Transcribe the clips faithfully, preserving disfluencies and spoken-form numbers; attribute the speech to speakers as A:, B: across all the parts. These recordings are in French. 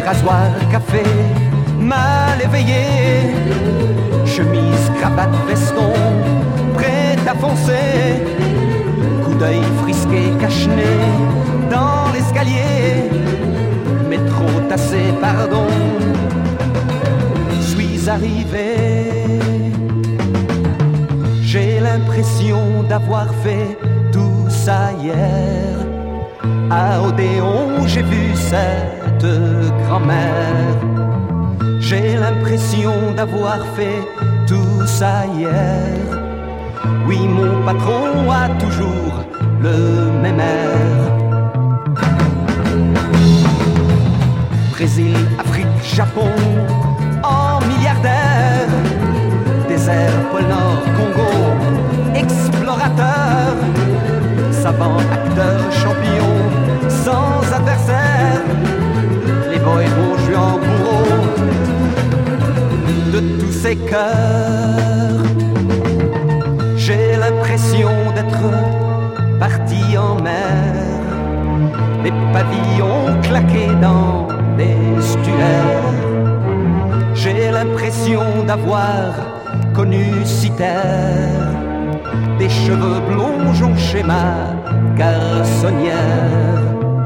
A: Réveil, rasoir, café, mal éveillé. Chemise, cravate, veston, prêt à foncer. Coup d'œil frisqué, cache-nez dans l'escalier. Métro tassé, pardon, suis arrivé. J'ai l'impression d'avoir fait tout ça hier. À Odéon, j'ai vu cette grand-mère. J'ai l'impression d'avoir fait tout ça hier. Oui, mon patron a toujours le même air. Brésil, Afrique, Japon, en milliardaire. Désert, pôle Nord, Congo, explorateur. Savant, acteur, champion, sans adversaire. Les boys vont jouer en bourreau de tous ces cœurs. J'ai l'impression d'être parti en mer. Des pavillons claqués dans des estuaires. J'ai l'impression d'avoir connu Cythère. Des cheveux blonds jonchés ma garçonnière.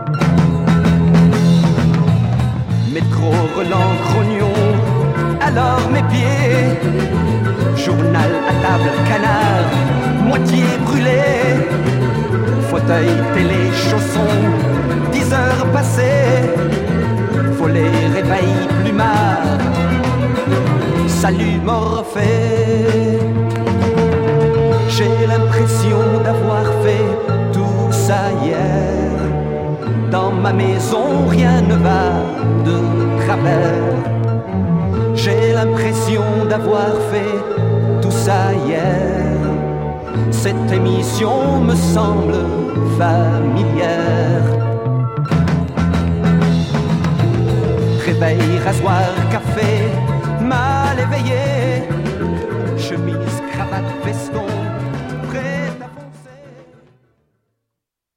A: Métro, Roland, grognon, alors mes pieds. Journal à table, canard, moitié brûlé. Fauteuil, télé, chaussons, dix heures passées. Follet, réveil, plumard, salut Morphée. J'ai l'impression d'avoir fait tout ça hier. Dans ma maison, rien ne va de travers. J'ai l'impression d'avoir fait tout ça hier. Cette émission me semble familière. Réveil, rasoir, café, mal éveillé. Chemise, cravate, veste.